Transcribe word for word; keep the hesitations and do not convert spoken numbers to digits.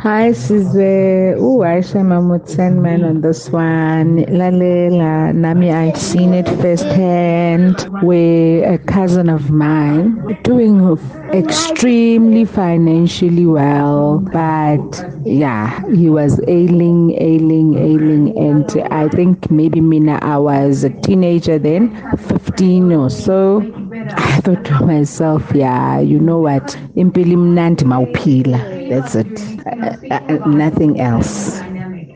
Hi, Sizwe. Oh, Aisha Mahmood man on this one. Lalela, Nami, I've seen it firsthand where a cousin of mine doing extremely financially well, but yeah, he was ailing, ailing, ailing, and I think maybe Mina, I was a teenager then, fifteen or so. I thought to myself, yeah, you know what? Impili mnandi mawuphila. That's it. Uh, uh, uh, nothing else.